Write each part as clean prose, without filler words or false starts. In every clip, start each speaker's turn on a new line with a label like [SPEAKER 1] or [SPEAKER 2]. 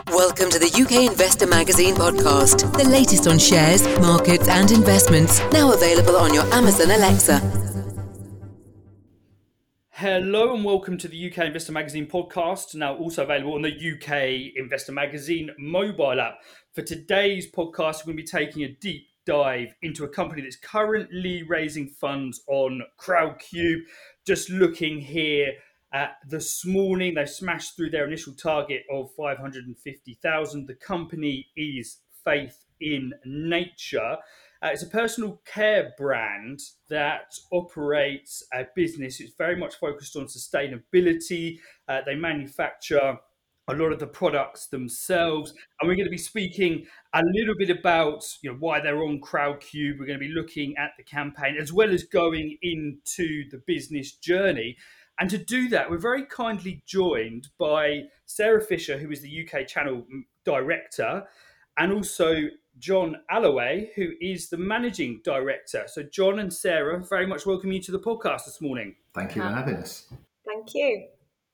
[SPEAKER 1] Welcome to the UK Investor Magazine podcast, the latest on shares, markets and investments, now available on your Amazon Alexa.
[SPEAKER 2] Hello and welcome to the UK Investor Magazine podcast, now also available on the UK Investor Magazine mobile app. For today's podcast, we're going to be taking a deep dive into a company that's currently raising funds on Crowdcube. Just looking here this morning, they smashed through their initial target of 550,000. The company is Faith in Nature. It's a personal care brand that operates a business. It's very much focused on sustainability. They manufacture a lot of the products themselves, and we're going to be speaking a little bit about why they're on Crowdcube. We're going to be looking at the campaign as well as going into the business journey. And to do that, we're very kindly joined by Sarah Fisher, who is the UK channel director, and also John Alloway, who is the managing director. So John and Sarah, very much welcome you to the podcast this morning.
[SPEAKER 3] Thank you for having us.
[SPEAKER 4] Thank you.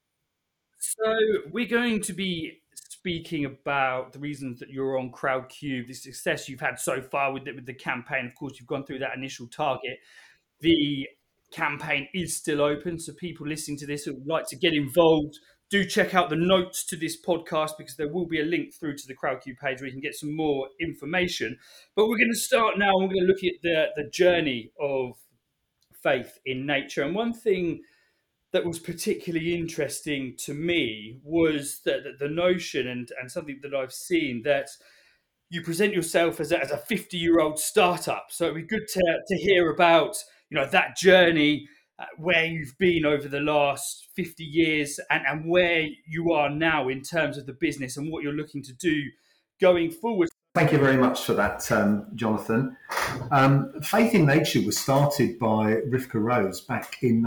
[SPEAKER 2] So we're going to be speaking about the reasons that you're on Crowdcube, the success you've had so far with the campaign. Of course, you've gone through that initial target. The campaign is still open, so people listening to this who would like to get involved, do check out the notes to this podcast because there will be a link through to the Crowdcube page where you can get some more information. But we're going to start now and we're going to look at the journey of Faith in Nature. And one thing that was particularly interesting to me was that the notion and something that I've seen that you present yourself as a 50-year-old startup. So it'd be good to hear about that journey, where you've been over the last 50 years and where you are now in terms of the business and what you're looking to do going forward.
[SPEAKER 3] Thank you very much for that, Jonathan. Faith in Nature was started by Rivka Rose back in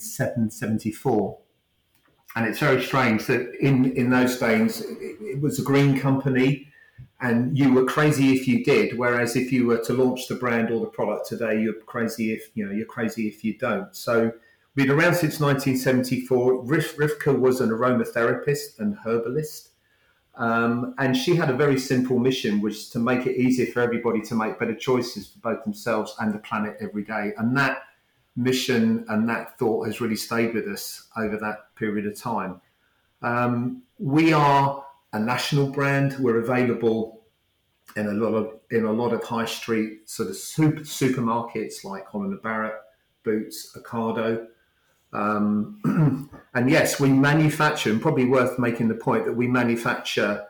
[SPEAKER 3] 1974. And it's very strange that in those days, it was a green company and you were crazy if you did. Whereas if you were to launch the brand or the product today, you're crazy if you don't. So we've been around since 1974. Rivka was an aromatherapist and herbalist. And she had a very simple mission, which is to make it easier for everybody to make better choices for both themselves and the planet every day. And that mission and that thought has really stayed with us over that period of time. We are a national brand. We're available in a lot of high street sort of supermarkets like Holland & Barrett, Boots, Ocado. And yes, we manufacture, and probably worth making the point that we manufacture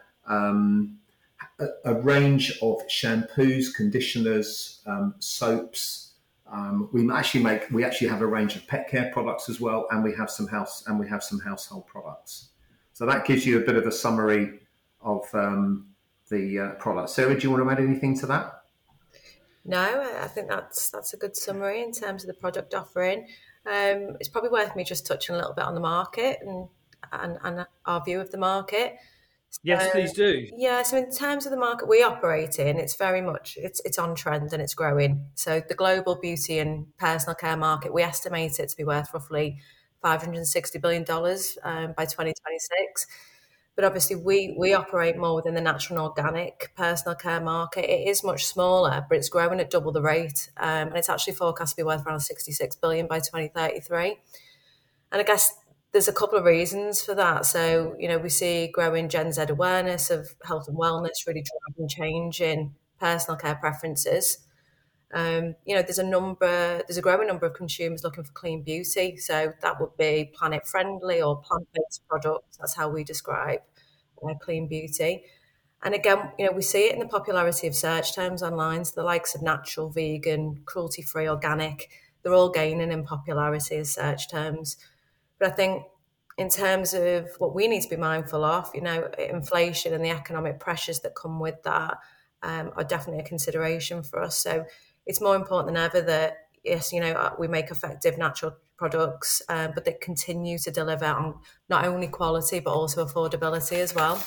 [SPEAKER 3] a range of shampoos, conditioners, soaps. We actually have a range of pet care products as well, and we have some household products. So that gives you a bit of a summary of the product. Sarah, do you want to add anything to that?
[SPEAKER 4] No, I think that's a good summary in terms of the product offering. It's probably worth me just touching a little bit on the market and our view of the market.
[SPEAKER 2] Yes, please do.
[SPEAKER 4] Yeah, so in terms of the market we operate in, it's very much it's on trend and it's growing. So the global beauty and personal care market, we estimate it to be worth roughly $560 billion by 2026. But obviously we operate more within the natural and organic personal care market. It is much smaller, but it's growing at double the rate. And it's actually forecast to be worth around $66 billion by 2033. And I guess there's a couple of reasons for that. So, we see growing Gen Z awareness of health and wellness really driving change in personal care preferences. There's a growing number of consumers looking for clean beauty. So that would be planet friendly or plant-based products. That's how we describe clean beauty. And again, we see it in the popularity of search terms online. So the likes of natural, vegan, cruelty-free, organic, they're all gaining in popularity as search terms. But I think in terms of what we need to be mindful of, inflation and the economic pressures that come with that are definitely a consideration for us. So it's more important than ever that, yes, we make effective natural products, but that continue to deliver on not only quality, but also affordability as well.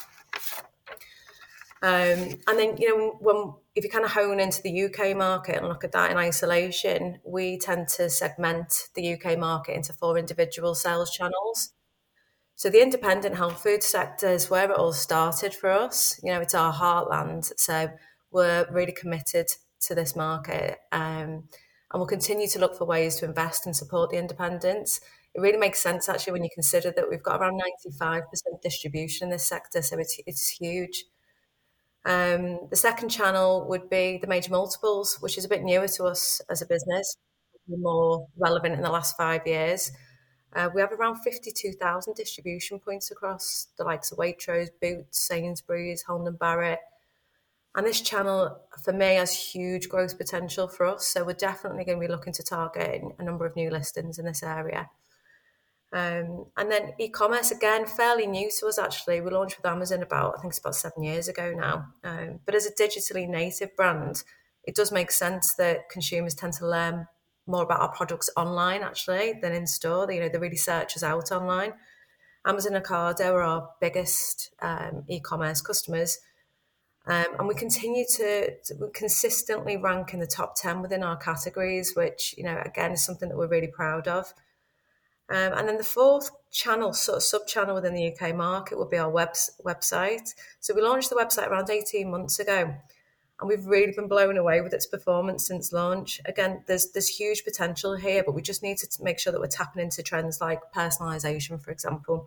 [SPEAKER 4] And then, if you kind of hone into the UK market and look at that in isolation, we tend to segment the UK market into 4 individual sales channels. So the independent health food sector is where it all started for us. It's our heartland. So we're really committed to this market, and we'll continue to look for ways to invest and support the independents. It really makes sense actually when you consider that we've got around 95% distribution in this sector, so it's huge. The second channel would be the major multiples, which is a bit newer to us as a business, more relevant in the last 5 years. We have around 52,000 distribution points across the likes of Waitrose, Boots, Sainsbury's, Holland & Barrett. And this channel, for me, has huge growth potential for us. So we're definitely going to be looking to target a number of new listings in this area. And then e-commerce, again, fairly new to us, actually. We launched with Amazon I think it's about 7 years ago now. But as a digitally native brand, it does make sense that consumers tend to learn more about our products online, actually, than in store. They really search us out online. Amazon and Ocado are our biggest e-commerce customers. And we continue to consistently rank in the top 10 within our categories, which, again, is something that we're really proud of. And then the fourth channel, sort of sub-channel within the UK market, would be our website. So we launched the website around 18 months ago, and we've really been blown away with its performance since launch. Again, there's huge potential here, but we just need to make sure that we're tapping into trends like personalisation, for example.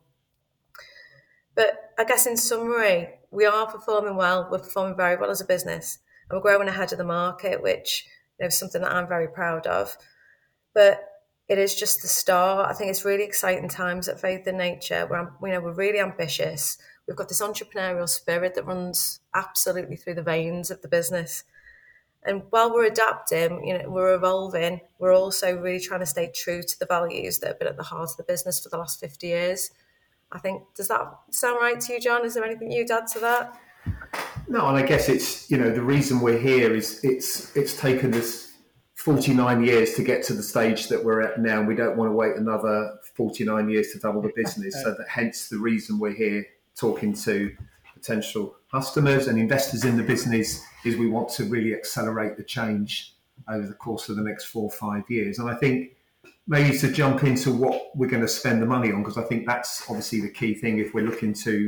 [SPEAKER 4] But I guess in summary, we are performing well. We're performing very well as a business, and we're growing ahead of the market, which is something that I'm very proud of. But it is just the start. I think it's really exciting times at Faith in Nature. We're really ambitious. We've got this entrepreneurial spirit that runs absolutely through the veins of the business. And while we're adapting, we're evolving, we're also really trying to stay true to the values that have been at the heart of the business for the last 50 years. I think, does that sound right to you, John? Is there anything you'd add to that?
[SPEAKER 3] No, and I guess it's, the reason we're here is it's taken us 49 years to get to the stage that we're at now. We don't want to wait another 49 years to double the business. So that hence the reason we're here talking to potential customers and investors in the business is we want to really accelerate the change over the course of the next 4 or 5 years. And I think maybe to jump into what we're going to spend the money on, because I think that's obviously the key thing if we're looking to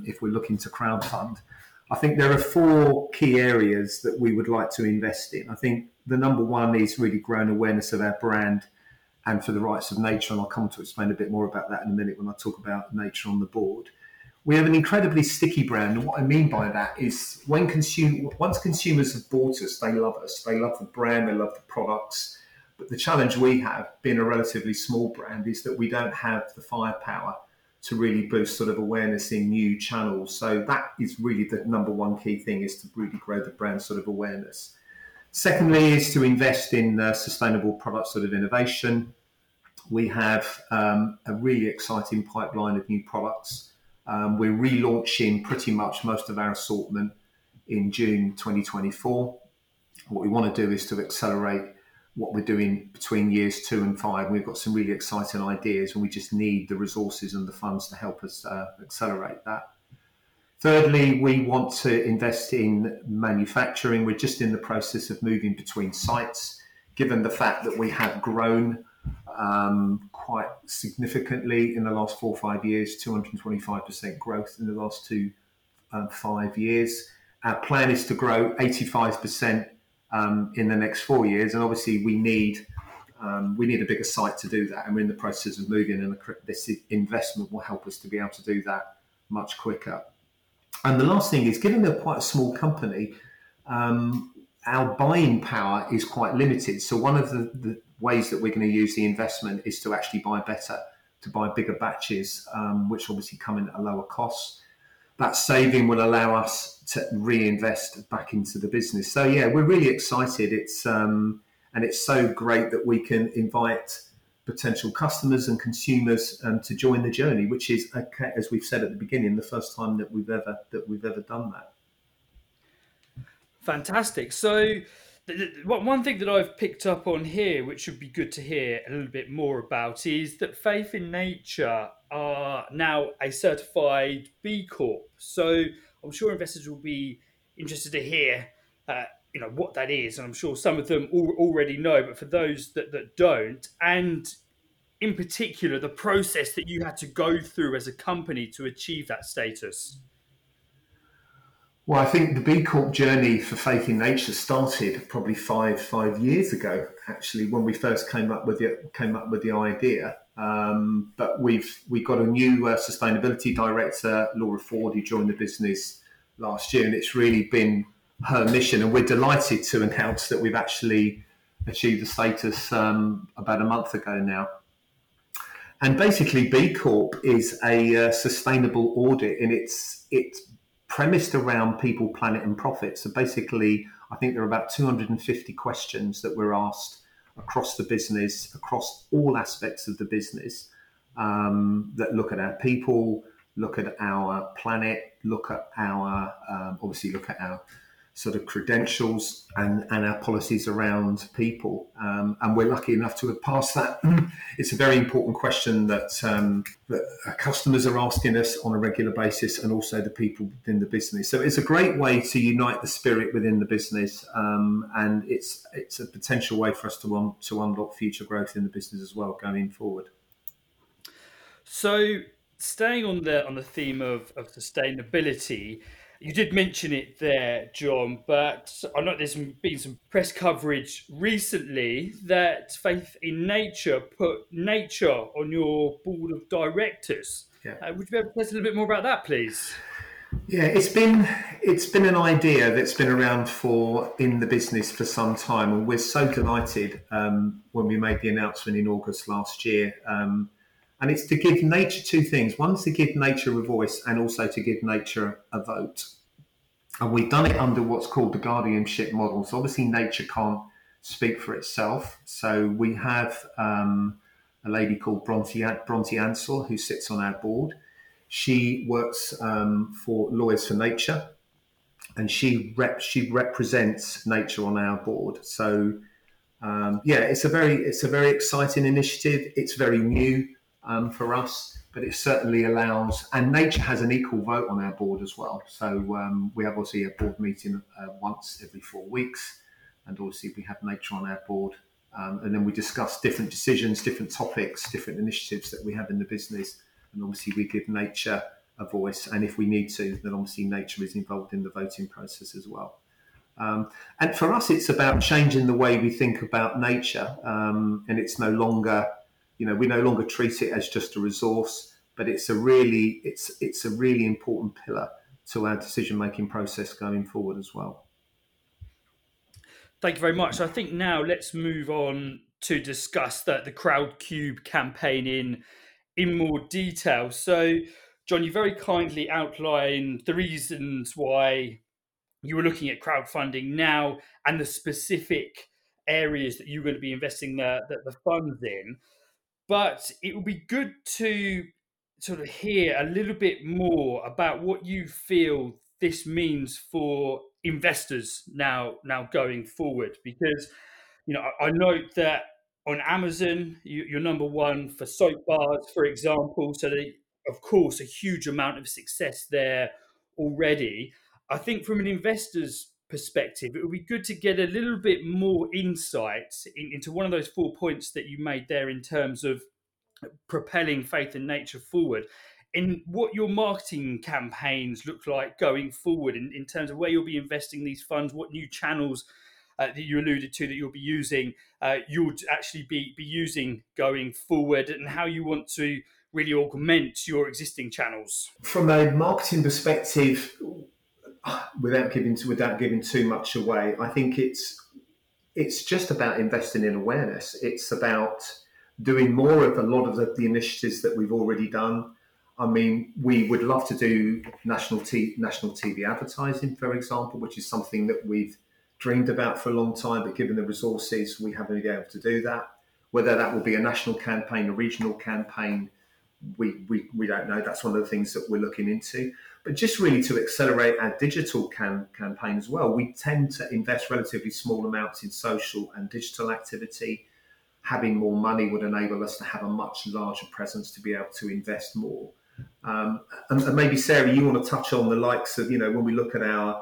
[SPEAKER 3] crowdfund. I think there are 4 key areas that we would like to invest in. I think the number one is really growing awareness of our brand and for the rights of nature, and I'll come to explain a bit more about that in a minute when I talk about nature on the board. We have an incredibly sticky brand, and what I mean by that is once consumers have bought us, they love us. They love the brand, they love the products. But the challenge we have, being a relatively small brand, is that we don't have the firepower to really boost sort of awareness in new channels. So that is really the number one key thing, is to really grow the brand sort of awareness. Secondly is to invest in sustainable product sort of innovation. We have a really exciting pipeline of new products. We're relaunching pretty much most of our assortment in June 2024. What we want to do is to accelerate what we're doing between years 2 and 5. We've got some really exciting ideas, and we just need the resources and the funds to help us accelerate that. Thirdly, we want to invest in manufacturing. We're just in the process of moving between sites. Given the fact that we have grown quite significantly in the last 4 or 5 years, 225% growth in the last 5 years. Our plan is to grow 85% in the next 4 years, and obviously we need a bigger site to do that, and we're in the process of moving, and this investment will help us to be able to do that much quicker. And the last thing is, given we're quite a small company, our buying power is quite limited. So one of the ways that we're going to use the investment is to actually buy better, to buy bigger batches, which obviously come in at a lower cost. That saving will allow us to reinvest back into the business. So yeah, we're really excited. It's so great that we can invite potential customers and consumers to join the journey, which is, as we've said at the beginning, the first time that we've ever done that.
[SPEAKER 2] Fantastic. So one thing that I've picked up on here, which would be good to hear a little bit more about, is that Faith in Nature are now a certified B Corp. So I'm sure investors will be interested to hear what that is, and I'm sure some of them already know, but for those that don't, and in particular, the process that you had to go through as a company to achieve that status?
[SPEAKER 3] Well, I think the B Corp journey for Faith in Nature started probably five years ago. Actually, when we first came up with the idea, but we got a new sustainability director, Laura Ford, who joined the business last year, and it's really been her mission. And we're delighted to announce that we've actually achieved the status about a month ago now. And basically, B Corp is a sustainable audit, and it's premised around people, planet, and profit. So basically, I think there are about 250 questions that we're asked across the business, across all aspects of the business, that look at our people, look at our planet, look at our sort of credentials and our policies around people. And we're lucky enough to have passed that. It's a very important question that our customers are asking us on a regular basis, and also the people within the business. So it's a great way to unite the spirit within the business, and it's a potential way for us to unlock future growth in the business as well going forward.
[SPEAKER 2] So, staying on the theme of sustainability, you did mention it there, John, but I know there's been some press coverage recently that Faith in Nature put nature on your board of directors.
[SPEAKER 3] Yeah.
[SPEAKER 2] Would you be able to tell us a little bit more about that, please?
[SPEAKER 3] Yeah, it's been an idea that's been around in the business for some time, and we're so delighted when we made the announcement in August last year. And it's to give nature two things. One's to give nature a voice, and also to give nature a vote. And we've done it under what's called the guardianship model. So obviously nature can't speak for itself. So we have a lady called Bronte Ansell, who sits on our board. She works for Lawyers for Nature, and she represents nature on our board. So it's a very exciting initiative. It's very new for us, but it certainly allows, and nature has an equal vote on our board as well. So we have obviously a board meeting once every 4 weeks, and obviously we have nature on our board, and then we discuss different decisions, different topics, different initiatives that we have in the business, and obviously we give nature a voice, and if we need to, then obviously nature is involved in the voting process as well. And for us, it's about changing the way we think about nature, and it's no longer, we no longer treat it as just a resource, but it's a really important pillar to our decision-making process going forward as well.
[SPEAKER 2] Thank you very much. I think now let's move on to discuss the Crowdcube campaign in more detail. So, John, you very kindly outlined the reasons why you were looking at crowdfunding now and the specific areas that you're going to be investing the funds in. But it would be good to sort of hear a little bit more about what you feel this means for investors now going forward. Because, I note that on Amazon, you're number one for soap bars, for example. So, of course, a huge amount of success there already. I think from an investor's perspective, it would be good to get a little bit more insight into one of those 4 points that you made there in terms of propelling Faith in Nature forward, in what your marketing campaigns look like going forward, in terms of where you'll be investing these funds, what new channels that you alluded to that you'll be using, you'll actually be using going forward, and how you want to really augment your existing channels.
[SPEAKER 3] From a marketing perspective, without giving too much away, I think it's just about investing in awareness. It's about doing more of a lot of the initiatives that we've already done. I mean, we would love to do national TV advertising, for example, which is something that we've dreamed about for a long time, but given the resources, we haven't been able to do that. Whether that will be a national campaign, a regional campaign, we don't know. That's one of the things that we're looking into. But just really to accelerate our digital campaign as well, we tend to invest relatively small amounts in social and digital activity. Having more money would enable us to have a much larger presence to be able to invest more. And maybe, Sarah, you want to touch on the likes of, when we look at our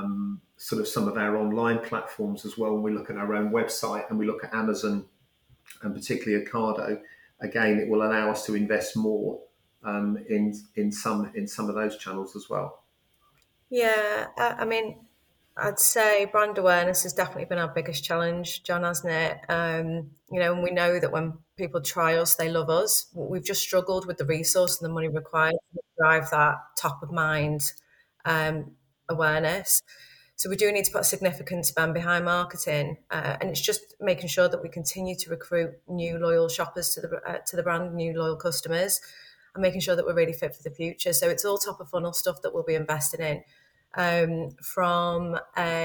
[SPEAKER 3] sort of some of our online platforms as well, when we look at our own website and we look at Amazon and particularly Ocado, again, it will allow us to invest more in some of those channels as well.
[SPEAKER 4] Yeah, I mean, I'd say brand awareness has definitely been our biggest challenge, John, hasn't it? And we know that when people try us, they love us. We've just struggled with the resource and the money required to drive that top of mind awareness. So we do need to put a significant spend behind marketing, and it's just making sure that we continue to recruit new loyal shoppers to the brand, new loyal customers, and making sure that we're really fit for the future. So it's all top of funnel stuff that we'll be investing in. From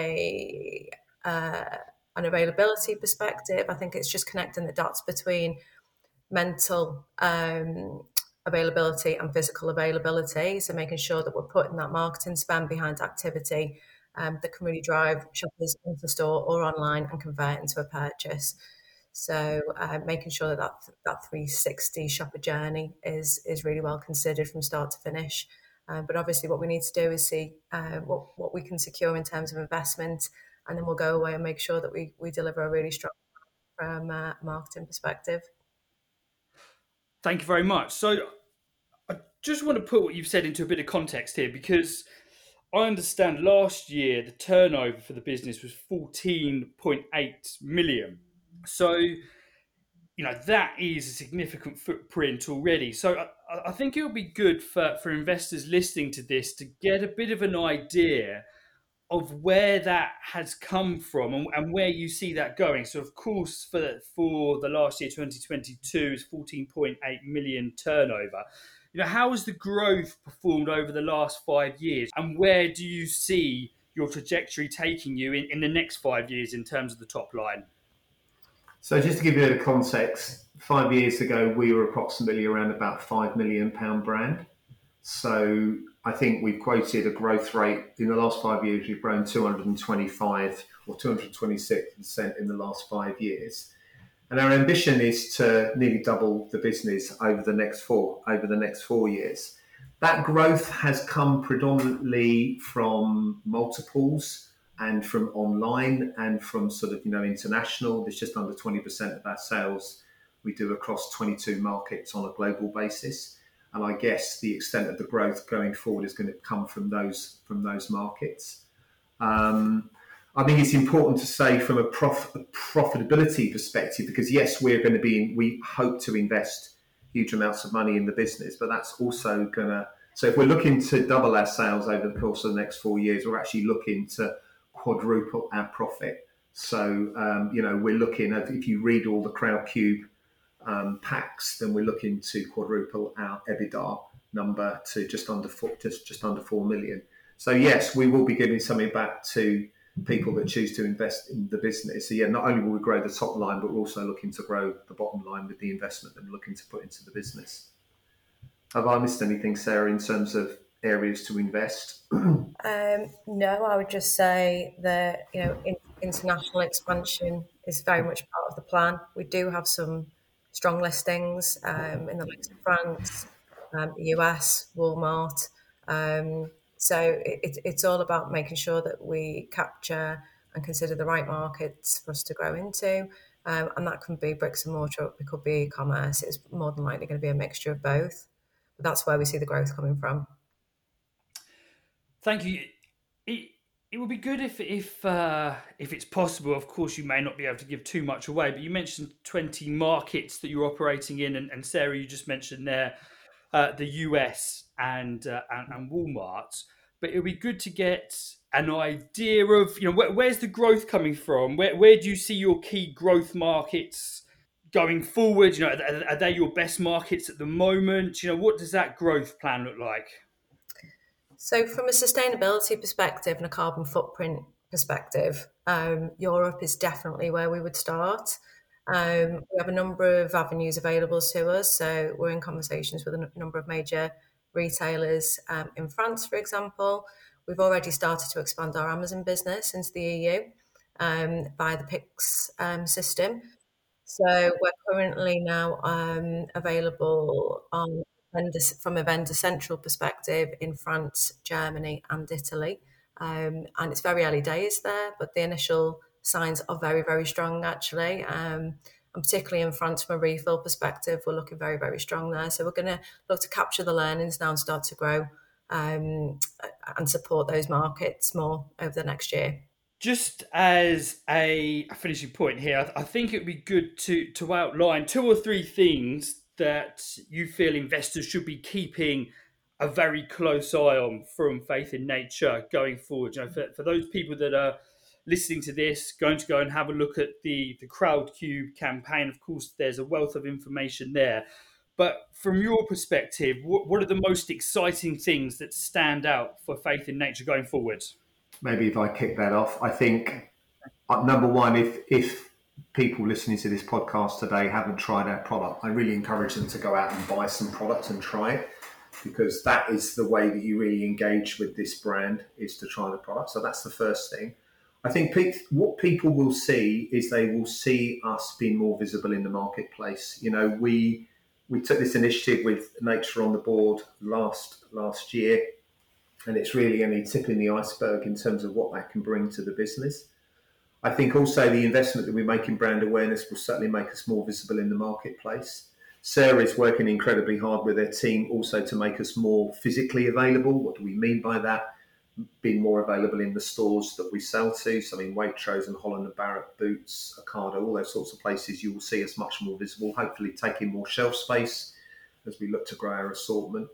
[SPEAKER 4] an availability perspective, I think it's just connecting the dots between mental availability and physical availability. So making sure that we're putting that marketing spend behind activity that can really drive shoppers into store or online and convert into a purchase. So making sure that 360 shopper journey is really well considered from start to finish. But obviously what we need to do is see what we can secure in terms of investment, and then we'll go away and make sure that we deliver a really strong from a marketing perspective.
[SPEAKER 2] Thank you very much. So I just want to put what you've said into a bit of context here, because I understand last year the turnover for the business was 14.8 million. So, that is a significant footprint already. So I think it would be good for investors listening to this to get a bit of an idea of where that has come from and where you see that going. So, of course, for the last year, 2022, is 14.8 million turnover. How has the growth performed over the last 5 years, and where do you see your trajectory taking you in the next 5 years in terms of the top line?
[SPEAKER 3] So just to give you a bit of context, 5 years ago, we were approximately around about £5 million brand. So I think we've quoted a growth rate in the last 5 years. We've grown 225 or 226% in the last 5 years. And our ambition is to nearly double the business over the next 4 years. That growth has come predominantly from multiples and from online and from international. There's just under 20% of our sales we do across 22 markets on a global basis. And I guess the extent of the growth going forward is going to come from those markets. I think it's important to say from a profitability perspective, because yes, we hope to invest huge amounts of money in the business, but that's also so if we're looking to double our sales over the course of the next 4 years, we're actually looking to quadruple our profit. So, we're looking at, if you read all the Crowdcube packs, then we're looking to quadruple our EBITDA number to just under 4 million. So yes, we will be giving something back to people that choose to invest in the business. So yeah, not only will we grow the top line, but we're also looking to grow the bottom line with the investment that we're looking to put into the business. Have I missed anything, Sarah, in terms of areas to invest?
[SPEAKER 4] No, I would just say that international expansion is very much part of the plan. We do have some strong listings in the likes of France, the US, Walmart. So it's all about making sure that we capture and consider the right markets for us to grow into. And that can be bricks and mortar, it could be e-commerce. It's more than likely going to be a mixture of both. But that's where we see the growth coming from.
[SPEAKER 2] Thank you. It would be good if it's possible. Of course, you may not be able to give too much away, but you mentioned 20 markets that you're operating in, and Sarah, you just mentioned there the US and Walmart. But it would be good to get an idea of where's the growth coming from. Where do you see your key growth markets going forward? Are they your best markets at the moment? What does that growth plan look like?
[SPEAKER 4] So from a sustainability perspective and a carbon footprint perspective, Europe is definitely where we would start. We have a number of avenues available to us. So we're in conversations with a number of major retailers in France, for example. We've already started to expand our Amazon business into the EU via the Pix system. So we're currently now available from a vendor central perspective in France, Germany and Italy. And it's very early days there, but the initial signs are very, very strong actually. And particularly in France, from a refill perspective, we're looking very, very strong there. So we're going to look to capture the learnings now and start to grow and support those markets more over the next year.
[SPEAKER 2] Just as a finishing point here, I think it would be good to outline 2 or 3 things that you feel investors should be keeping a very close eye on from Faith in Nature going forward. For those people that are listening to this, going to go and have a look at the Crowdcube campaign. Of course, there's a wealth of information there. But from your perspective, what are the most exciting things that stand out for Faith in Nature going forward?
[SPEAKER 3] Maybe if I kick that off, I think number one, if people listening to this podcast today haven't tried our product, I really encourage them to go out and buy some product and try it, because that is the way that you really engage with this brand, is to try the product. So that's the first thing. I think what people will see is they will see us being more visible in the marketplace. We took this initiative with Nature on the Board last year, and it's really only tipping the iceberg in terms of what that can bring to the business. I think also the investment that we make in brand awareness will certainly make us more visible in the marketplace. Sarah is working incredibly hard with her team also to make us more physically available. What do we mean by that? Being more available in the stores that we sell to. So in Waitrose and Holland & Barrett, Boots, Ocado, all those sorts of places, you will see us much more visible, hopefully taking more shelf space as we look to grow our assortment.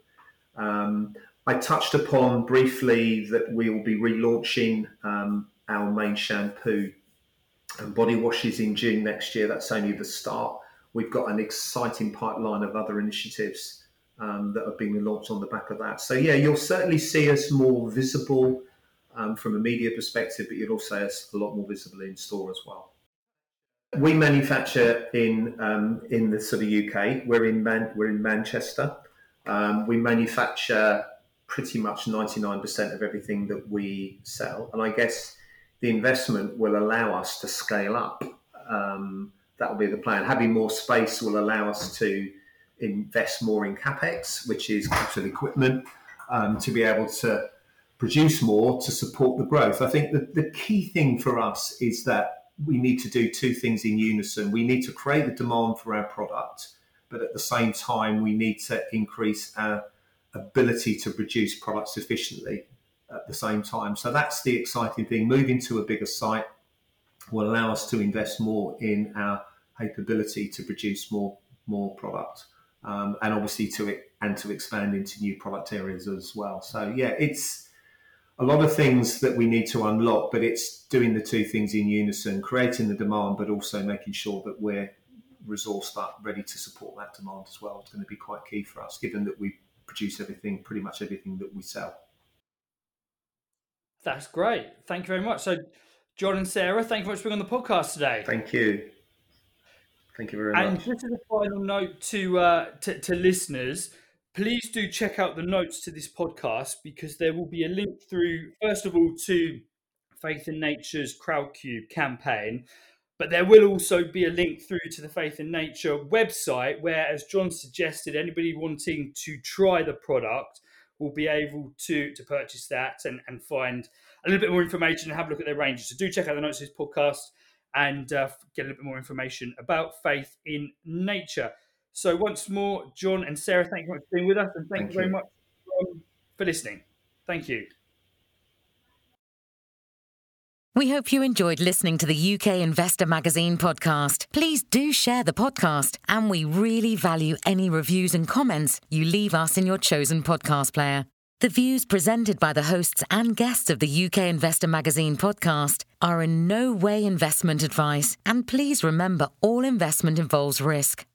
[SPEAKER 3] I touched upon briefly that we will be relaunching our main shampoo and body washes in June next year. That's only the start. We've got an exciting pipeline of other initiatives that are being launched on the back of that. So yeah, you'll certainly see us more visible from a media perspective, but you'll also see us a lot more visible in store as well. We manufacture in the sort of UK. We're in Manchester. We manufacture pretty much 99% of everything that we sell, and I guess the investment will allow us to scale up. That will be the plan. Having more space will allow us to invest more in CapEx, which is capital equipment, to be able to produce more to support the growth. I think that the key thing for us is that we need to do 2 things in unison. We need to create the demand for our product, but at the same time, we need to increase our ability to produce products efficiently at the same time. So that's the exciting thing. Moving to a bigger site will allow us to invest more in our capability to produce more product, and obviously to expand into new product areas as well. So yeah, it's a lot of things that we need to unlock, but it's doing the 2 things in unison, creating the demand, but also making sure that we're resourced up, ready to support that demand as well. It's going to be quite key for us, given that we produce pretty much everything that we sell.
[SPEAKER 2] That's great. Thank you very much. So, John and Sarah, thank you very much for being on the podcast today.
[SPEAKER 3] Thank you. Thank you very much.
[SPEAKER 2] And just as a final note to listeners, please do check out the notes to this podcast, because there will be a link through, first of all, to Faith in Nature's Crowdcube campaign, but there will also be a link through to the Faith in Nature website, where, as John suggested, anybody wanting to try the product will be able to purchase that and find a little bit more information and have a look at their ranges. So do check out the notes of this podcast and get a little bit more information about Faith in Nature. So once more, John and Sarah, thank you very much for being with us, and thank you very much for listening. Thank you.
[SPEAKER 1] We hope you enjoyed listening to the UK Investor Magazine podcast. Please do share the podcast, and we really value any reviews and comments you leave us in your chosen podcast player. The views presented by the hosts and guests of the UK Investor Magazine podcast are in no way investment advice, and please remember all investment involves risk.